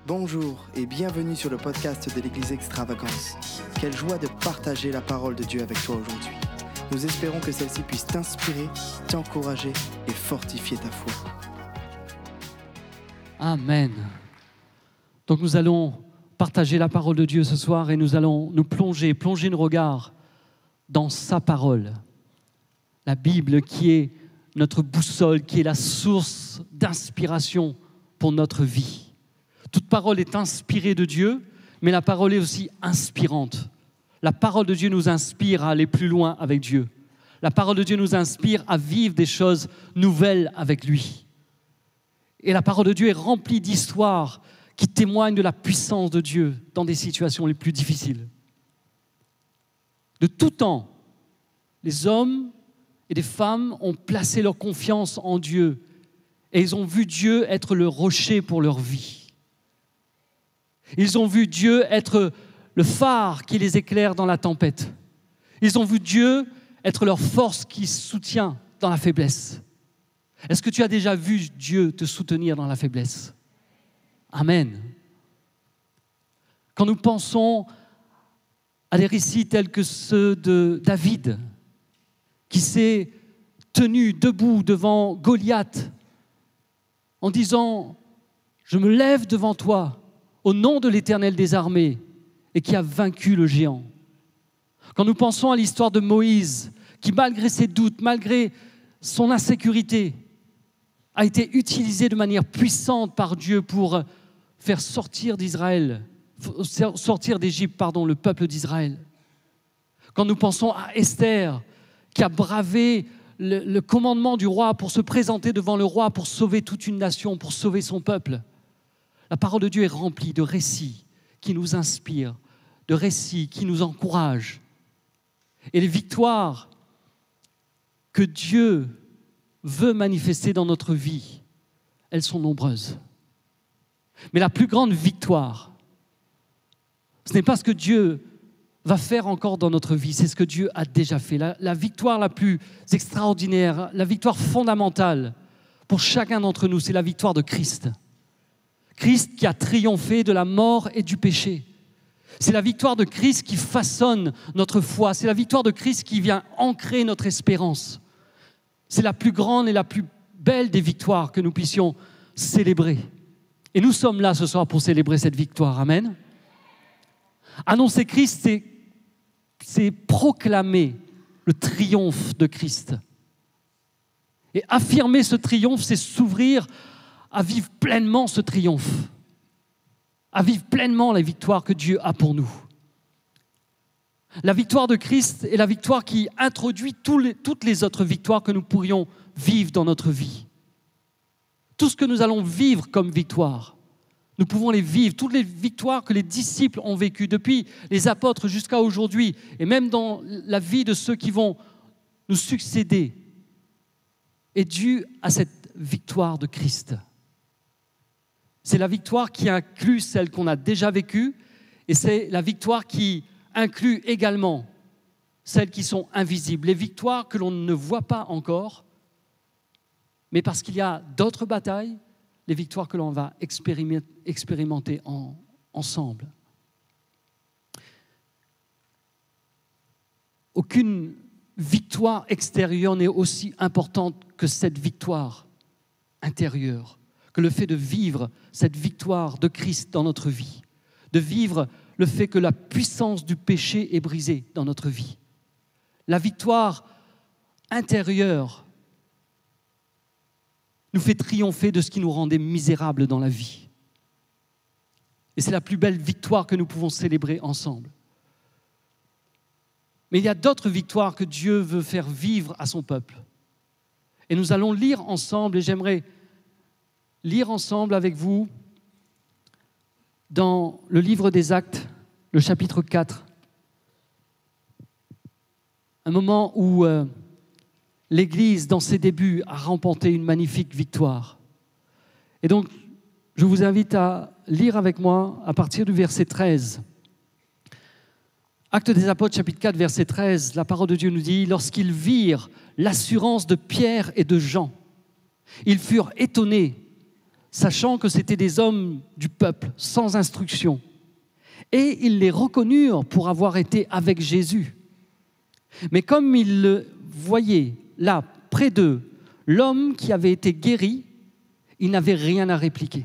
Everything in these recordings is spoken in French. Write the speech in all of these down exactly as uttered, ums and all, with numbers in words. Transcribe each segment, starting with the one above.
Bonjour et bienvenue sur le podcast de l'Église Extravagance. Quelle joie de partager la parole de Dieu avec toi aujourd'hui. Nous espérons que celle-ci puisse t'inspirer, t'encourager et fortifier ta foi. Amen. Donc nous allons partager la parole de Dieu ce soir et nous allons nous plonger, plonger nos regards dans sa parole. La Bible qui est notre boussole, qui est la source d'inspiration pour notre vie. Toute parole est inspirée de Dieu, mais la parole est aussi inspirante. La parole de Dieu nous inspire à aller plus loin avec Dieu. La parole de Dieu nous inspire à vivre des choses nouvelles avec lui. Et la parole de Dieu est remplie d'histoires qui témoignent de la puissance de Dieu dans des situations les plus difficiles. De tout temps, les hommes et les femmes ont placé leur confiance en Dieu et ils ont vu Dieu être le rocher pour leur vie. Ils ont vu Dieu être le phare qui les éclaire dans la tempête. Ils ont vu Dieu être leur force qui soutient dans la faiblesse. Est-ce que tu as déjà vu Dieu te soutenir dans la faiblesse? Amen. Quand nous pensons à des récits tels que ceux de David, qui s'est tenu debout devant Goliath en disant « Je me lève devant toi » au nom de l'Éternel des armées, et qui a vaincu le géant. Quand nous pensons à l'histoire de Moïse, qui malgré ses doutes, malgré son insécurité, a été utilisé de manière puissante par Dieu pour faire sortir d'Israël, sortir d'Égypte, pardon, le peuple d'Israël. Quand nous pensons à Esther, qui a bravé le, le commandement du roi pour se présenter devant le roi, pour sauver toute une nation, pour sauver son peuple. La parole de Dieu est remplie de récits qui nous inspirent, de récits qui nous encouragent. Et les victoires que Dieu veut manifester dans notre vie, elles sont nombreuses. Mais la plus grande victoire, ce n'est pas ce que Dieu va faire encore dans notre vie, c'est ce que Dieu a déjà fait. La, la victoire la plus extraordinaire, la victoire fondamentale pour chacun d'entre nous, c'est la victoire de Christ. Christ qui a triomphé de la mort et du péché. C'est la victoire de Christ qui façonne notre foi. C'est la victoire de Christ qui vient ancrer notre espérance. C'est la plus grande et la plus belle des victoires que nous puissions célébrer. Et nous sommes là ce soir pour célébrer cette victoire. Amen. Annoncer Christ, c'est, c'est proclamer le triomphe de Christ. Et affirmer ce triomphe, c'est s'ouvrir à vivre pleinement ce triomphe, à vivre pleinement la victoire que Dieu a pour nous. La victoire de Christ est la victoire qui introduit tous les, toutes les autres victoires que nous pourrions vivre dans notre vie. Tout ce que nous allons vivre comme victoire, nous pouvons les vivre. Toutes les victoires que les disciples ont vécues, depuis les apôtres jusqu'à aujourd'hui, et même dans la vie de ceux qui vont nous succéder, est due à cette victoire de Christ. C'est la victoire qui inclut celle qu'on a déjà vécue et c'est la victoire qui inclut également celles qui sont invisibles, les victoires que l'on ne voit pas encore, mais parce qu'il y a d'autres batailles, les victoires que l'on va expérimenter en, ensemble. Aucune victoire extérieure n'est aussi importante que cette victoire intérieure, que le fait de vivre cette victoire de Christ dans notre vie, de vivre le fait que la puissance du péché est brisée dans notre vie. La victoire intérieure nous fait triompher de ce qui nous rendait misérables dans la vie. Et c'est la plus belle victoire que nous pouvons célébrer ensemble. Mais il y a d'autres victoires que Dieu veut faire vivre à son peuple. Et nous allons lire ensemble, et j'aimerais lire ensemble avec vous dans le livre des Actes, le chapitre quatre. Un moment où euh, l'Église, dans ses débuts, a remporté une magnifique victoire. Et donc, je vous invite à lire avec moi à partir du verset treize. Actes des Apôtres, chapitre quatre, verset treize, la parole de Dieu nous dit « Lorsqu'ils virent l'assurance de Pierre et de Jean, ils furent étonnés sachant que c'étaient des hommes du peuple, sans instruction. Et ils les reconnurent pour avoir été avec Jésus. Mais comme ils le voyaient là, près d'eux, l'homme qui avait été guéri, ils n'avaient rien à répliquer.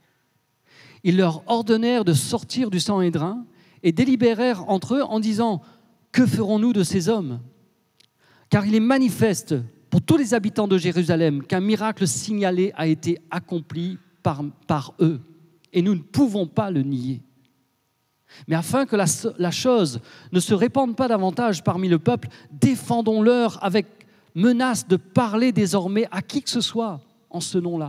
Ils leur ordonnèrent de sortir du Sanhédrin et délibérèrent entre eux en disant « Que ferons-nous de ces hommes ?» Car il est manifeste pour tous les habitants de Jérusalem qu'un miracle signalé a été accompli par, par eux. Et nous ne pouvons pas le nier. Mais afin que la, la chose ne se répande pas davantage parmi le peuple, défendons-leur avec menace de parler désormais à qui que ce soit en ce nom-là.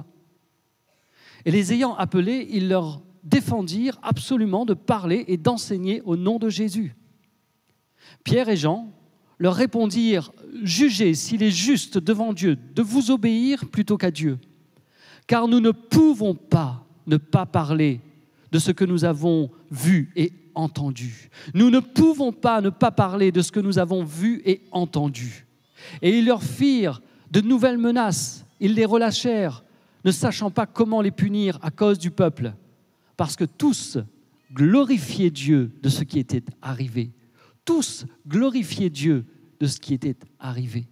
Et les ayant appelés, ils leur défendirent absolument de parler et d'enseigner au nom de Jésus. Pierre et Jean leur répondirent « Jugez s'il est juste devant Dieu de vous obéir plutôt qu'à Dieu, car nous ne pouvons pas ne pas parler de ce que nous avons vu et entendu. Nous ne pouvons pas ne pas parler de ce que nous avons vu et entendu. » Et ils leur firent de nouvelles menaces. Ils les relâchèrent, ne sachant pas comment les punir à cause du peuple, parce que tous glorifiaient Dieu de ce qui était arrivé. Tous glorifiaient Dieu de ce qui était arrivé.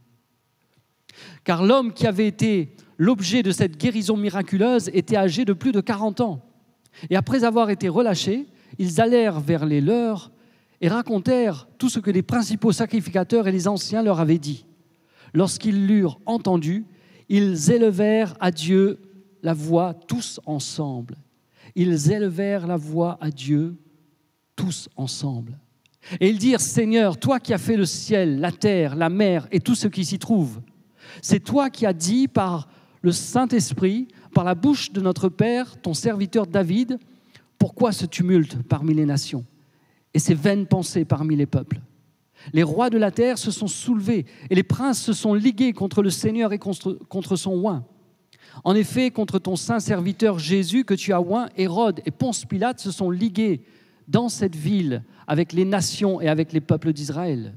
Car l'homme qui avait été l'objet de cette guérison miraculeuse était âgé de plus de quarante ans. Et après avoir été relâchés, ils allèrent vers les leurs et racontèrent tout ce que les principaux sacrificateurs et les anciens leur avaient dit. Lorsqu'ils l'eurent entendu, ils élevèrent à Dieu la voix tous ensemble. Ils élevèrent la voix à Dieu tous ensemble. Et ils dirent, « Seigneur, toi qui as fait le ciel, la terre, la mer et tout ce qui s'y trouve, c'est toi qui as dit par le Saint-Esprit, par la bouche de notre Père, ton serviteur David, pourquoi ce tumulte parmi les nations et ces vaines pensées parmi les peuples ? Les rois de la terre se sont soulevés et les princes se sont ligués contre le Seigneur et contre, contre son oint. En effet, contre ton saint serviteur Jésus que tu as oint, Hérode et Ponce Pilate se sont ligués dans cette ville avec les nations et avec les peuples d'Israël,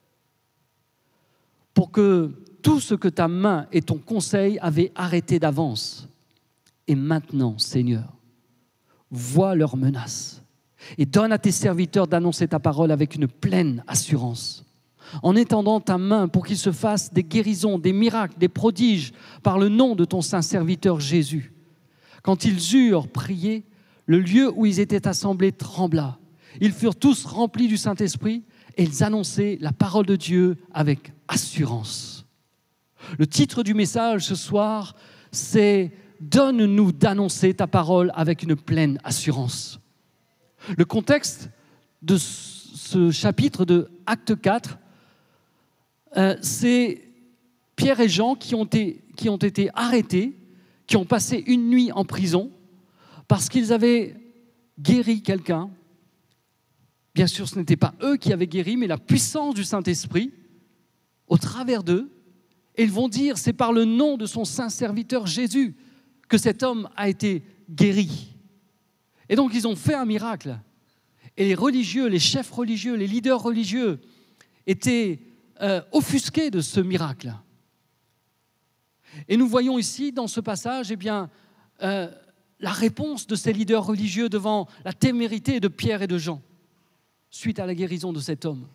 pour que tout ce que ta main et ton conseil avaient arrêté d'avance. Et maintenant, Seigneur, vois leurs menaces et donne à tes serviteurs d'annoncer ta parole avec une pleine assurance, en étendant ta main pour qu'il se fasse des guérisons, des miracles, des prodiges par le nom de ton saint serviteur Jésus. Quand ils eurent prié, le lieu où ils étaient assemblés trembla. Ils furent tous remplis du Saint-Esprit et ils annonçaient la parole de Dieu avec assurance. Le titre du message ce soir, c'est « Donne-nous d'annoncer ta parole avec une pleine assurance ». Le contexte de ce chapitre de Acte quatre, euh, c'est Pierre et Jean qui ont, été, qui ont été arrêtés, qui ont passé une nuit en prison parce qu'ils avaient guéri quelqu'un. Bien sûr, ce n'était pas eux qui avaient guéri, mais la puissance du Saint-Esprit au travers d'eux. Et ils vont dire, c'est par le nom de son saint serviteur Jésus que cet homme a été guéri. Et donc, ils ont fait un miracle. Et les religieux, les chefs religieux, les leaders religieux étaient euh, offusqués de ce miracle. Et nous voyons ici, dans ce passage, eh bien, euh, la réponse de ces leaders religieux devant la témérité de Pierre et de Jean, suite à la guérison de cet homme.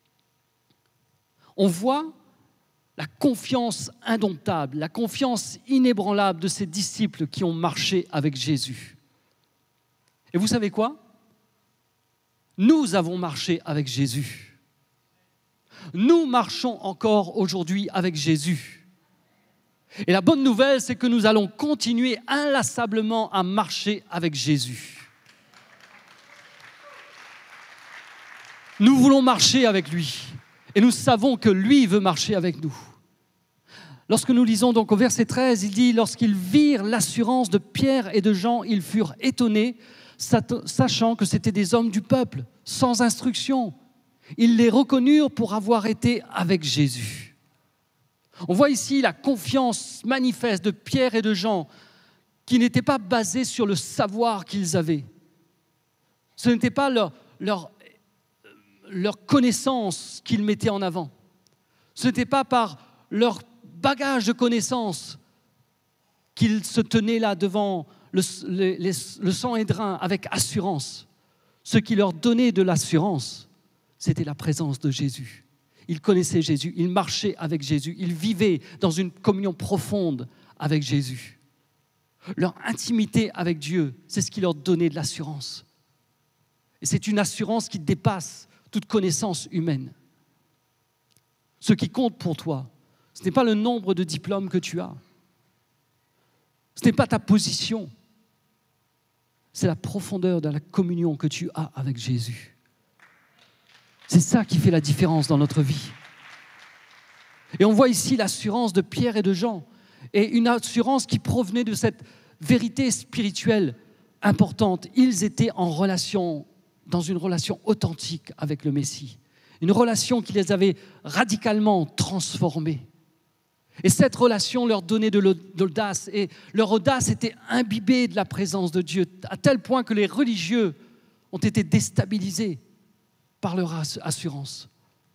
On voit la confiance indomptable, la confiance inébranlable de ces disciples qui ont marché avec Jésus. Et vous savez quoi ? Nous avons marché avec Jésus. Nous marchons encore aujourd'hui avec Jésus. Et la bonne nouvelle, c'est que nous allons continuer inlassablement à marcher avec Jésus. Nous voulons marcher avec lui. Et nous savons que lui veut marcher avec nous. Lorsque nous lisons donc au verset treize, il dit « Lorsqu'ils virent l'assurance de Pierre et de Jean, ils furent étonnés, sachant que c'étaient des hommes du peuple, sans instruction. Ils les reconnurent pour avoir été avec Jésus. » On voit ici la confiance manifeste de Pierre et de Jean, qui n'était pas basée sur le savoir qu'ils avaient. Ce n'était pas leur, leur, leur connaissance qu'ils mettaient en avant. Ce n'était pas par leur bagage de connaissances qu'ils se tenaient là devant le, les, les, le sang Édrin avec assurance. Ce qui leur donnait de l'assurance, c'était la présence de Jésus. Ils connaissaient Jésus, ils marchaient avec Jésus, ils vivaient dans une communion profonde avec Jésus. Leur intimité avec Dieu, c'est ce qui leur donnait de l'assurance. Et c'est une assurance qui dépasse toute connaissance humaine. Ce qui compte pour toi, ce n'est pas le nombre de diplômes que tu as. Ce n'est pas ta position. C'est la profondeur de la communion que tu as avec Jésus. C'est ça qui fait la différence dans notre vie. Et on voit ici l'assurance de Pierre et de Jean, et une assurance qui provenait de cette vérité spirituelle importante. Ils étaient en relation, dans une relation authentique avec le Messie, une relation qui les avait radicalement transformés. Et cette relation leur donnait de l'audace, et leur audace était imbibée de la présence de Dieu, à tel point que les religieux ont été déstabilisés par leur assurance.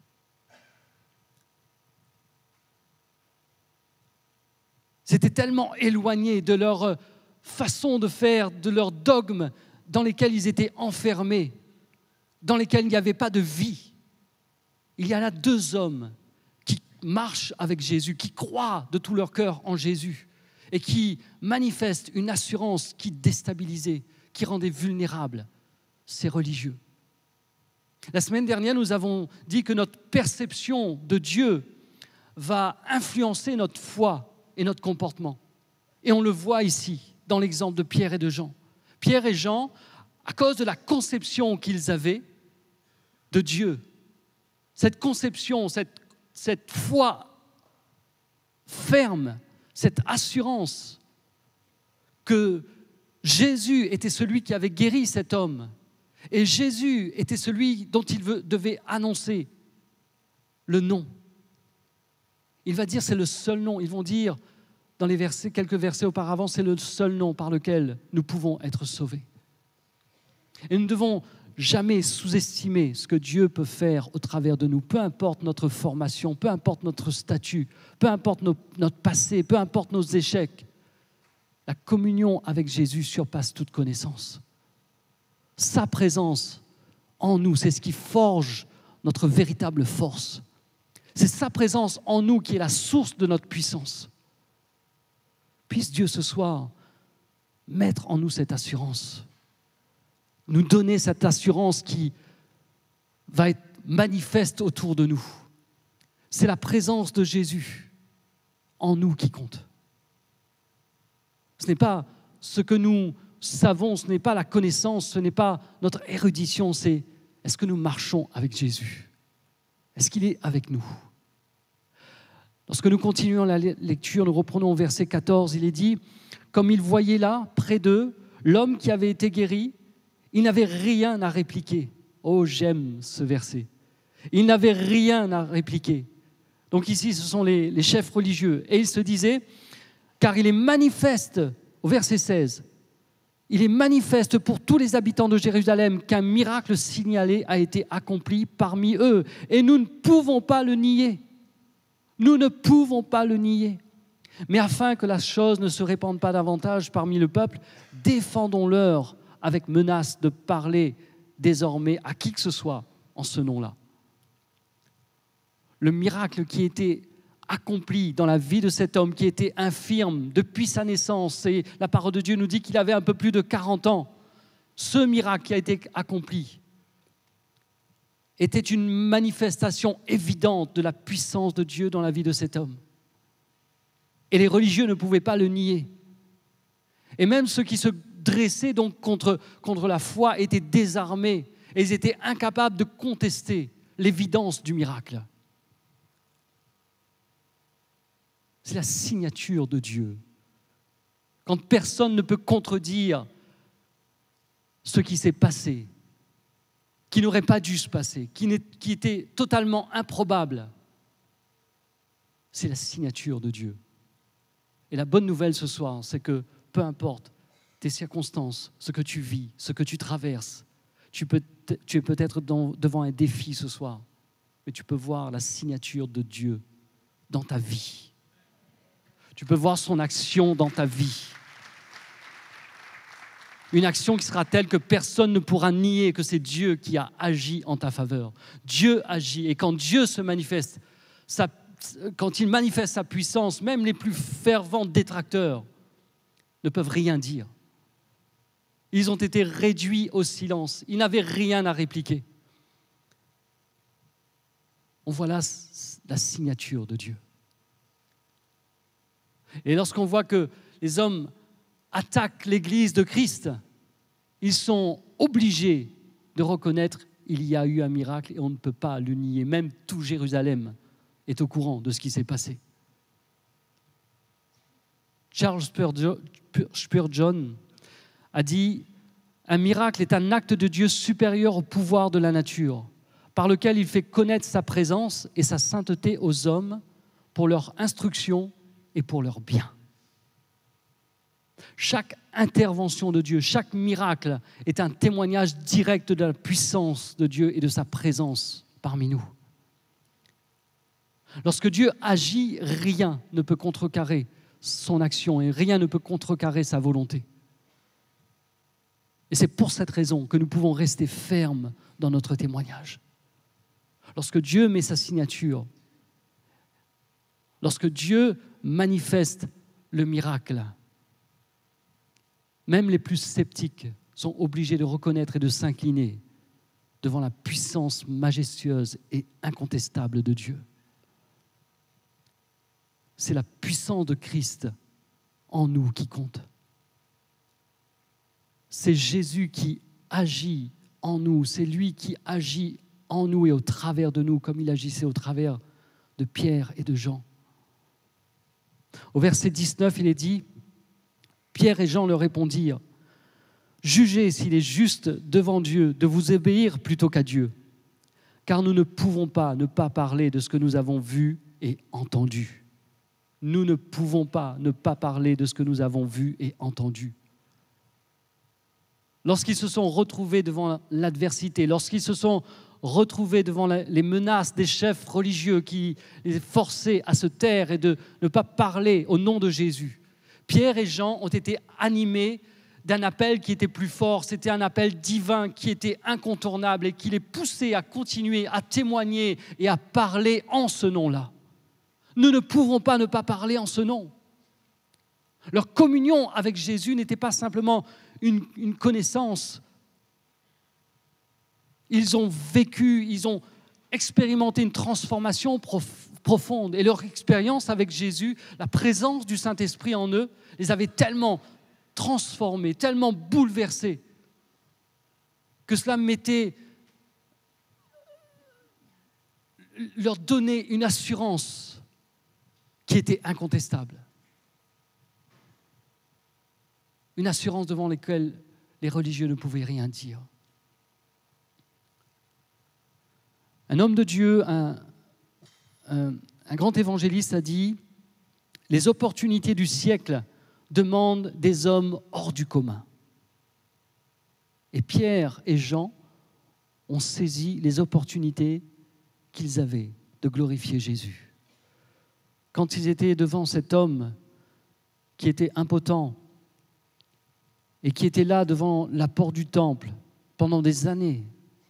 C'était tellement éloigné de leur façon de faire, de leurs dogmes dans lesquels ils étaient enfermés, dans lesquels il n'y avait pas de vie. Il y a là deux hommes qui marchent avec Jésus, qui croient de tout leur cœur en Jésus et qui manifestent une assurance qui déstabilisait, qui rendait vulnérables ces religieux. La semaine dernière, nous avons dit que notre perception de Dieu va influencer notre foi et notre comportement. Et on le voit ici, dans l'exemple de Pierre et de Jean. Pierre et Jean, à cause de la conception qu'ils avaient de Dieu, cette conception, cette, cette foi ferme, cette assurance que Jésus était celui qui avait guéri cet homme, et Jésus était celui dont il devait annoncer le nom. Il va dire c'est le seul nom. Ils vont dire dans les versets, quelques versets auparavant, c'est le seul nom par lequel nous pouvons être sauvés. Et nous ne devons jamais sous-estimer ce que Dieu peut faire au travers de nous, peu importe notre formation, peu importe notre statut, peu importe nos, notre passé, peu importe nos échecs. La communion avec Jésus surpasse toute connaissance. Sa présence en nous, c'est ce qui forge notre véritable force. C'est sa présence en nous qui est la source de notre puissance. Puisse Dieu ce soir mettre en nous cette assurance, nous donner cette assurance qui va être manifeste autour de nous. C'est la présence de Jésus en nous qui compte. Ce n'est pas ce que nous savons, ce n'est pas la connaissance, ce n'est pas notre érudition, c'est est-ce que nous marchons avec Jésus ? Est-ce qu'il est avec nous ? Lorsque nous continuons la lecture, nous reprenons au verset quatorze, il est dit « Comme ils voyaient là, près d'eux, l'homme qui avait été guéri, il n'avait rien à répliquer. » Oh, j'aime ce verset. Il n'avait rien à répliquer. Donc ici, ce sont les, les chefs religieux. Et ils se disaient, car il est manifeste, au verset seize, il est manifeste pour tous les habitants de Jérusalem qu'un miracle signalé a été accompli parmi eux. Et nous ne pouvons pas le nier. Nous ne pouvons pas le nier. Mais afin que la chose ne se répande pas davantage parmi le peuple, défendons-leur avec menace de parler désormais à qui que ce soit en ce nom-là. Le miracle qui était accompli dans la vie de cet homme qui était infirme depuis sa naissance, et la parole de Dieu nous dit qu'il avait un peu plus de quarante ans, ce miracle qui a été accompli était une manifestation évidente de la puissance de Dieu dans la vie de cet homme. Et les religieux ne pouvaient pas le nier. Et même ceux qui se dressaient donc contre, contre la foi étaient désarmés et ils étaient incapables de contester l'évidence du miracle. C'est la signature de Dieu. Quand personne ne peut contredire ce qui s'est passé, qui n'aurait pas dû se passer, qui, n'est, qui était totalement improbable, c'est la signature de Dieu. Et la bonne nouvelle ce soir, c'est que peu importe tes circonstances, ce que tu vis, ce que tu traverses, tu, peux, tu es peut-être dans, devant un défi ce soir, mais tu peux voir la signature de Dieu dans ta vie. Tu peux voir son action dans ta vie. Une action qui sera telle que personne ne pourra nier que c'est Dieu qui a agi en ta faveur. Dieu agit. Et quand Dieu se manifeste, sa, quand il manifeste sa puissance, même les plus fervents détracteurs ne peuvent rien dire. Ils ont été réduits au silence. Ils n'avaient rien à répliquer. On voit là la signature de Dieu. Et lorsqu'on voit que les hommes attaquent l'Église de Christ, ils sont obligés de reconnaître qu'il y a eu un miracle et on ne peut pas le nier. Même tout Jérusalem est au courant de ce qui s'est passé. Charles Spurgeon a dit « Un miracle est un acte de Dieu supérieur au pouvoir de la nature, par lequel il fait connaître sa présence et sa sainteté aux hommes pour leur instruction et pour leur bien. » Chaque intervention de Dieu, chaque miracle est un témoignage direct de la puissance de Dieu et de sa présence parmi nous. Lorsque Dieu agit, rien ne peut contrecarrer son action et rien ne peut contrecarrer sa volonté. Et c'est pour cette raison que nous pouvons rester fermes dans notre témoignage. Lorsque Dieu met sa signature, lorsque Dieu manifeste le miracle, même les plus sceptiques sont obligés de reconnaître et de s'incliner devant la puissance majestueuse et incontestable de Dieu. C'est la puissance de Christ en nous qui compte. C'est Jésus qui agit en nous, c'est lui qui agit en nous et au travers de nous, comme il agissait au travers de Pierre et de Jean. Au verset dix-neuf, il est dit, Pierre et Jean leur répondirent, « Jugez s'il est juste devant Dieu de vous obéir plutôt qu'à Dieu, car nous ne pouvons pas ne pas parler de ce que nous avons vu et entendu. » Nous ne pouvons pas ne pas parler de ce que nous avons vu et entendu. Lorsqu'ils se sont retrouvés devant l'adversité, lorsqu'ils se sont retrouvés devant les menaces des chefs religieux qui les forçaient à se taire et de ne pas parler au nom de Jésus, Pierre et Jean ont été animés d'un appel qui était plus fort. C'était un appel divin qui était incontournable et qui les poussait à continuer, à témoigner et à parler en ce nom-là. Nous ne pouvons pas ne pas parler en ce nom. Leur communion avec Jésus n'était pas simplement une, une connaissance. Ils ont vécu, ils ont expérimenté une transformation prof, profonde. Et leur expérience avec Jésus, la présence du Saint-Esprit en eux, les avait tellement transformés, tellement bouleversés, que cela mettait, leur donnait une assurance qui était incontestable. Une assurance devant laquelle les religieux ne pouvaient rien dire. Un homme de Dieu, un, un, un grand évangéliste a dit « Les opportunités du siècle demandent des hommes hors du commun. » Et Pierre et Jean ont saisi les opportunités qu'ils avaient de glorifier Jésus. Quand ils étaient devant cet homme qui était impotent et qui était là devant la porte du temple pendant des années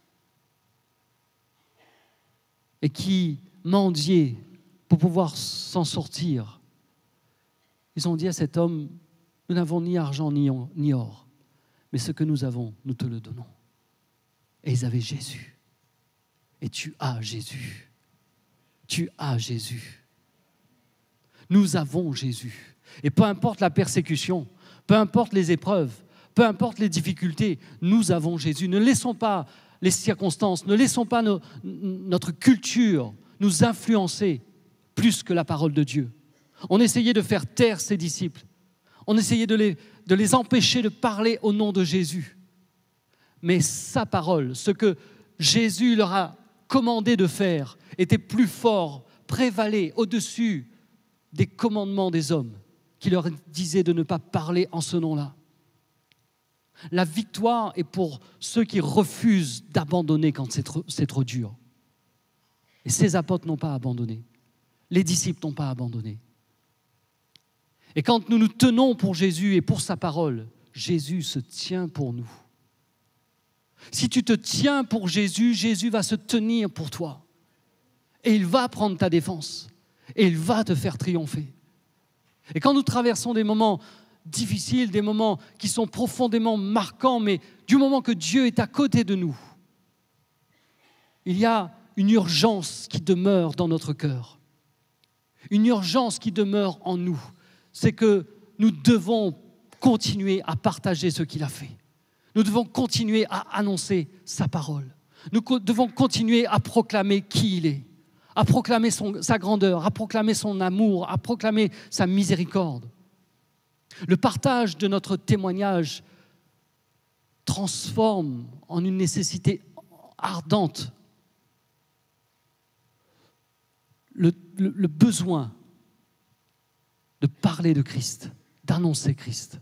et qui mendiait pour pouvoir s'en sortir, ils ont dit à cet homme, nous n'avons ni argent ni or, mais ce que nous avons, nous te le donnons. Et ils avaient Jésus. Et tu as Jésus. Tu as Jésus. Nous avons Jésus. Et peu importe la persécution, peu importe les épreuves, peu importe les difficultés, nous avons Jésus. Ne laissons pas les circonstances, ne laissons pas nos, notre culture nous influencer plus que la parole de Dieu. On essayait de faire taire ses disciples. On essayait de les, de les empêcher de parler au nom de Jésus. Mais sa parole, ce que Jésus leur a commandé de faire, était plus fort, prévalait au-dessus des commandements des hommes qui leur disaient de ne pas parler en ce nom-là. La victoire est pour ceux qui refusent d'abandonner quand c'est trop, c'est trop dur. Et ces apôtres n'ont pas abandonné. Les disciples n'ont pas abandonné. Et quand nous nous tenons pour Jésus et pour sa parole, Jésus se tient pour nous. Si tu te tiens pour Jésus, Jésus va se tenir pour toi. Et il va prendre ta défense. Et il va te faire triompher. Et quand nous traversons des moments difficiles, des moments qui sont profondément marquants, mais du moment que Dieu est à côté de nous, il y a une urgence qui demeure dans notre cœur. Une urgence qui demeure en nous. C'est que nous devons continuer à partager ce qu'il a fait. Nous devons continuer à annoncer sa parole. Nous co- devons continuer à proclamer qui il est, à proclamer son, sa grandeur, à proclamer son amour, à proclamer sa miséricorde. Le partage de notre témoignage transforme en une nécessité ardente le, le, le besoin de parler de Christ, d'annoncer Christ.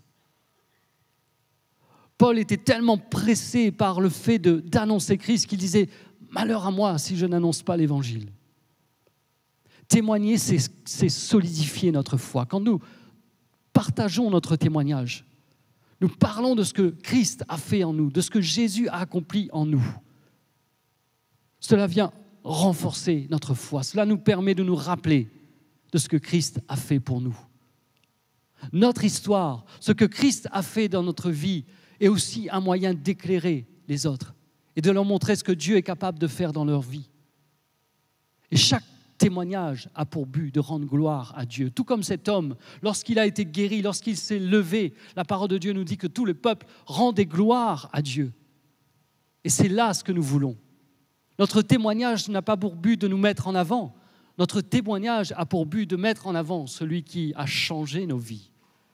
Paul était tellement pressé par le fait de, d'annoncer Christ qu'il disait « Malheur à moi si je n'annonce pas l'Évangile ». Témoigner, c'est, c'est solidifier notre foi. Quand nous partageons notre témoignage, nous parlons de ce que Christ a fait en nous, de ce que Jésus a accompli en nous. Cela vient renforcer notre foi. Cela nous permet de nous rappeler de ce que Christ a fait pour nous. Notre histoire, ce que Christ a fait dans notre vie, est aussi un moyen d'éclairer les autres et de leur montrer ce que Dieu est capable de faire dans leur vie. Et chaque témoignage a pour but de rendre gloire à Dieu. Tout comme cet homme, lorsqu'il a été guéri, lorsqu'il s'est levé, la parole de Dieu nous dit que tout le peuple rendait gloire à Dieu. Et c'est là ce que nous voulons. Notre témoignage n'a pas pour but de nous mettre en avant. Notre témoignage a pour but de mettre en avant celui qui a changé nos vies.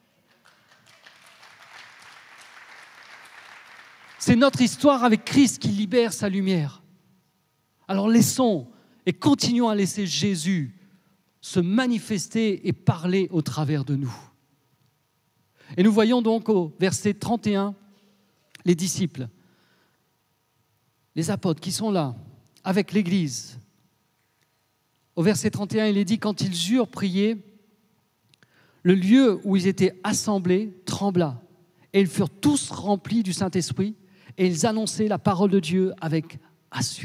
C'est notre histoire avec Christ qui libère sa lumière. Alors laissons et continuons à laisser Jésus se manifester et parler au travers de nous. Et nous voyons donc au verset trente et un, les disciples, les apôtres qui sont là avec l'Église. Au verset trente et un, il est dit « Quand ils eurent prié, le lieu où ils étaient assemblés trembla, et ils furent tous remplis du Saint-Esprit, et ils annonçaient la parole de Dieu avec assurance. »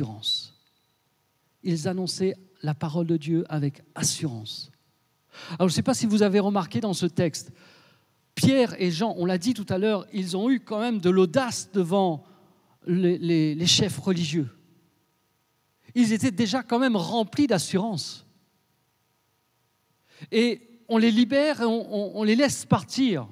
Ils annonçaient la parole de Dieu avec assurance. Alors, je ne sais pas si vous avez remarqué dans ce texte, Pierre et Jean, on l'a dit tout à l'heure, ils ont eu quand même de l'audace devant les, les, les chefs religieux. Ils étaient déjà quand même remplis d'assurance. Et on les libère et on, on, on les laisse partir.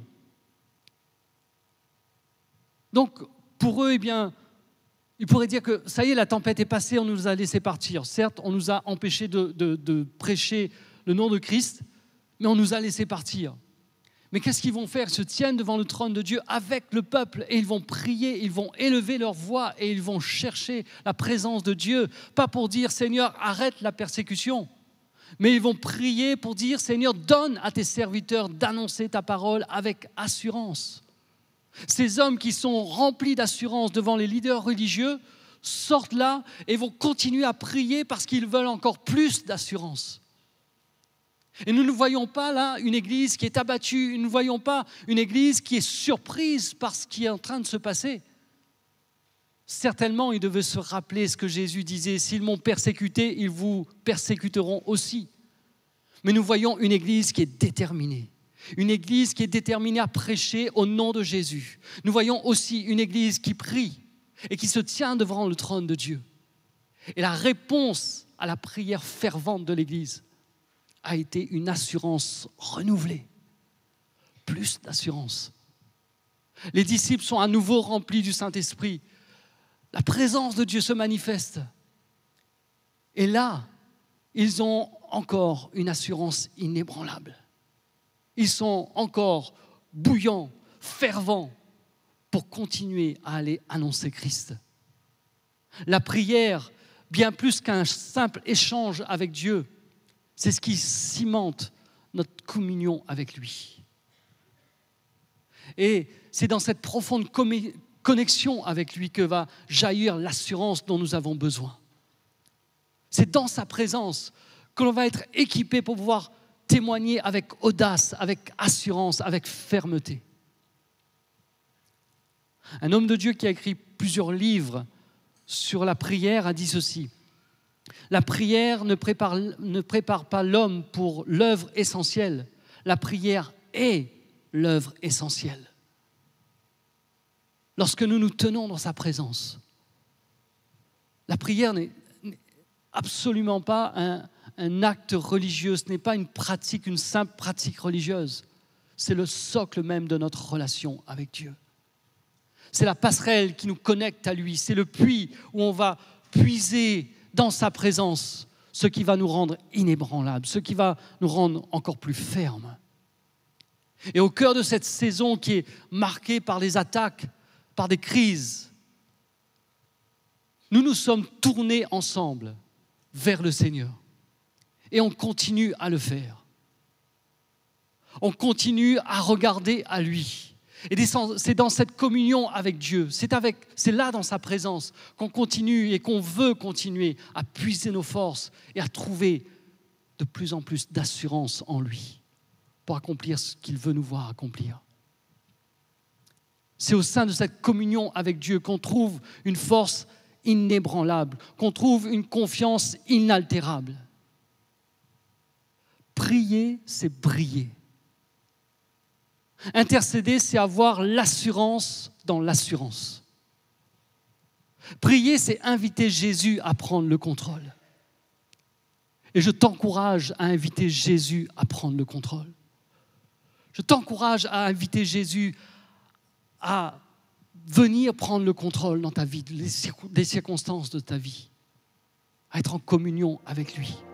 Donc, pour eux, eh bien, ils pourraient dire que ça y est, la tempête est passée, on nous a laissé partir. Certes, on nous a empêchés de, de, de prêcher le nom de Christ, mais on nous a laissé partir. Mais qu'est-ce qu'ils vont faire? Ils se tiennent devant le trône de Dieu avec le peuple et ils vont prier, ils vont élever leur voix et ils vont chercher la présence de Dieu. Pas pour dire « Seigneur, arrête la persécution », mais ils vont prier pour dire « Seigneur, donne à tes serviteurs d'annoncer ta parole avec assurance ». Ces hommes qui sont remplis d'assurance devant les leaders religieux sortent là et vont continuer à prier parce qu'ils veulent encore plus d'assurance. Et nous ne voyons pas là une église qui est abattue, nous ne voyons pas une église qui est surprise par ce qui est en train de se passer. Certainement, ils devaient se rappeler ce que Jésus disait, « S'ils m'ont persécuté, ils vous persécuteront aussi ». Mais nous voyons une église qui est déterminée. Une église qui est déterminée à prêcher au nom de Jésus. Nous voyons aussi une église qui prie et qui se tient devant le trône de Dieu. Et la réponse à la prière fervente de l'église a été une assurance renouvelée. Plus d'assurance. Les disciples sont à nouveau remplis du Saint-Esprit. La présence de Dieu se manifeste. Et là, ils ont encore une assurance inébranlable. Ils sont encore bouillants, fervents pour continuer à aller annoncer Christ. La prière, bien plus qu'un simple échange avec Dieu, c'est ce qui cimente notre communion avec lui. Et c'est dans cette profonde connexion avec lui que va jaillir l'assurance dont nous avons besoin. C'est dans sa présence que l'on va être équipé pour pouvoir témoigner avec audace, avec assurance, avec fermeté. Un homme de Dieu qui a écrit plusieurs livres sur la prière a dit ceci: la prière ne prépare, ne prépare pas l'homme pour l'œuvre essentielle. La prière est l'œuvre essentielle. Lorsque nous nous tenons dans sa présence, la prière n'est absolument pas un, un acte religieux, ce n'est pas une pratique, une simple pratique religieuse. C'est le socle même de notre relation avec Dieu. C'est la passerelle qui nous connecte à lui, c'est le puits où on va puiser dans sa présence ce qui va nous rendre inébranlables, ce qui va nous rendre encore plus fermes. Et au cœur de cette saison qui est marquée par les attaques, par des crises, nous nous sommes tournés ensemble vers le Seigneur. Et on continue à le faire. On continue à regarder à lui. Et c'est dans cette communion avec Dieu, c'est, avec, c'est là dans sa présence qu'on continue et qu'on veut continuer à puiser nos forces et à trouver de plus en plus d'assurance en lui pour accomplir ce qu'il veut nous voir accomplir. C'est au sein de cette communion avec Dieu qu'on trouve une force inébranlable, qu'on trouve une confiance inaltérable. Prier, c'est briller. Intercéder, c'est avoir l'assurance dans l'assurance. Prier, c'est inviter Jésus à prendre le contrôle. Et je t'encourage à inviter Jésus à prendre le contrôle. Je t'encourage à inviter Jésus à venir prendre le contrôle dans ta vie, des circonstances de ta vie, à être en communion avec lui.